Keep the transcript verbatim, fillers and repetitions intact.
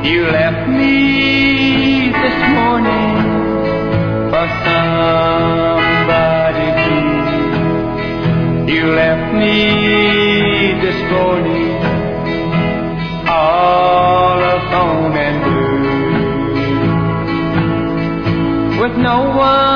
You left me this morning for somebody new. You left me this morning all alone and blue, with no one